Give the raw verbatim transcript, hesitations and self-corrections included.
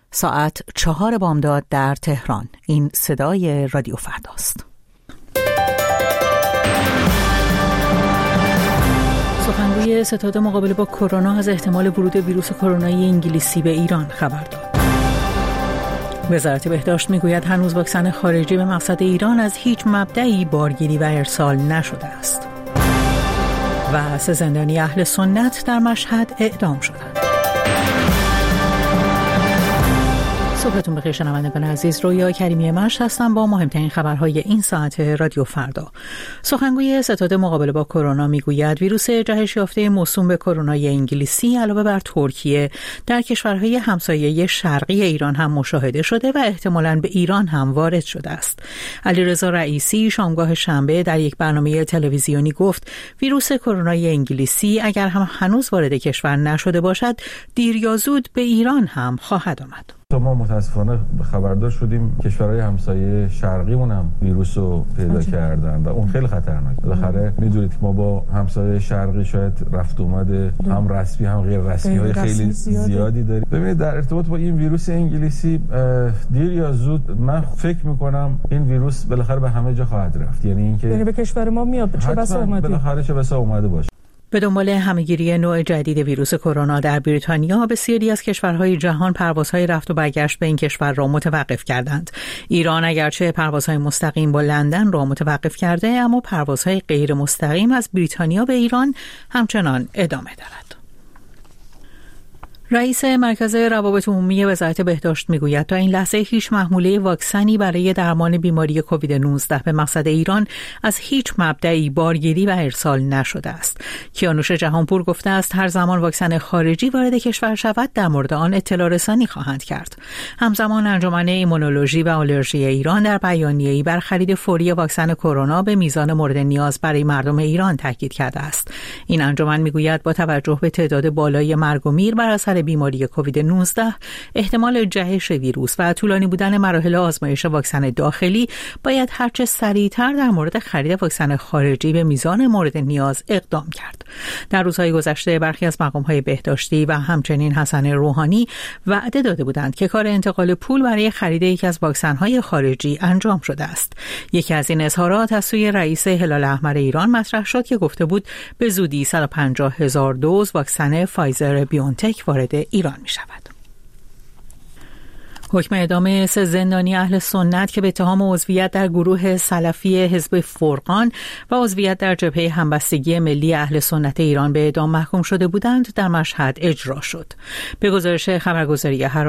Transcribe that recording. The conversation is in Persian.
ساعت چهار بامداد در تهران. این صدای رادیو فرداست. سخنگوی ستاد مقابله با کرونا از احتمال ورود ویروس کرونایی انگلیسی به ایران خبر داد. وزارت بهداشت میگوید هنوز واکسن خارجی به مقصد ایران از هیچ مبدئی بارگیری و ارسال نشده است. و سه زندانی اهل سنت در مشهد اعدام شدند. صبحتون بخیر شنوندگان عزیز، رویا کریمی مشت هستم با مهمترین خبرهای این ساعت رادیو فردا. سخنگوی ستاد مقابله با کرونا میگوید ویروس جهش یافته موسوم به کرونای انگلیسی علاوه بر ترکیه در کشورهای همسایه شرقی ایران هم مشاهده شده و احتمالاً به ایران هم وارد شده است. علیرضا رئیسی شامگاه شنبه در یک برنامه تلویزیونی گفت ویروس کرونای انگلیسی اگر هم هنوز وارد کشور نشده باشد دیر یا زود به ایران هم خواهد آمد. ما متاسفانه خبردار شدیم کشورهای همسایه شرقیمون هم ویروس رو پیدا کردن و اون خیلی خطرناکه. بالاخره میدونید که ما با همسایه شرقی شاید رفت اومد هم رسمی هم غیر رسمی های خیلی زیادی داریم. ببینید در ارتباط با این ویروس انگلیسی دیر یا زود من فکر میکنم این ویروس بالاخره به همه جا خواهد رفت، یعنی اینکه یعنی به کشور ما میاد، چه بسا اومده بالاخره چه بسا اومده باشه. به دنبال همه‌گیری نوع جدید ویروس کرونا در بریتانیا بسیاری از کشورهای جهان پروازهای رفت و برگشت به این کشور را متوقف کردند. ایران اگرچه پروازهای مستقیم با لندن را متوقف کرده، اما پروازهای غیر مستقیم از بریتانیا به ایران همچنان ادامه دارد. رئیس مرکز روابط عمومی وزارت بهداشت میگوید تا این لحظه هیچ محموله واکسنی برای درمان بیماری کووید نوزده به مقصد ایران از هیچ مبدئی بارگیری و ارسال نشده است. کیانوش جهانپور گفته است هر زمان واکسن خارجی وارد کشور شود در مورد آن اطلاع رسانی خواهند کرد. همزمان انجمن ایمونولوژی و آلرژی ایران در بیانیه‌ای بر خرید فوری واکسن کرونا به میزان مورد نیاز برای مردم ایران تاکید کرده است. این انجمن میگوید با توجه به تعداد بالای مرگ و میر بر اثر بیماری کووید نوزده، احتمال جهش ویروس و طولانی بودن مراحل آزمایش واکسن داخلی باید هرچه سریعتر در مورد خرید واکسن خارجی به میزان مورد نیاز اقدام کرد. در روزهای گذشته برخی از مقام‌های بهداشتی و همچنین حسن روحانی وعده داده بودند که کار انتقال پول برای خرید یکی از واکسن‌های خارجی انجام شده است. یکی از این اظهارات از سوی رئیس هلال احمر ایران مطرح شد که گفته بود به زودی صد و پنجاه هزار دوز واکسن فایزر بیونتک وارد ایران می شود. حکم اعدام سه زندانی اهل سنت که به اتهام عضویت در گروه سلفی حزب فرقان و عضویت در جبهه همبستگی ملی اهل سنت ایران به اعدام محکوم شده بودند در مشهد اجرا شد. به گزارش خبرگزاری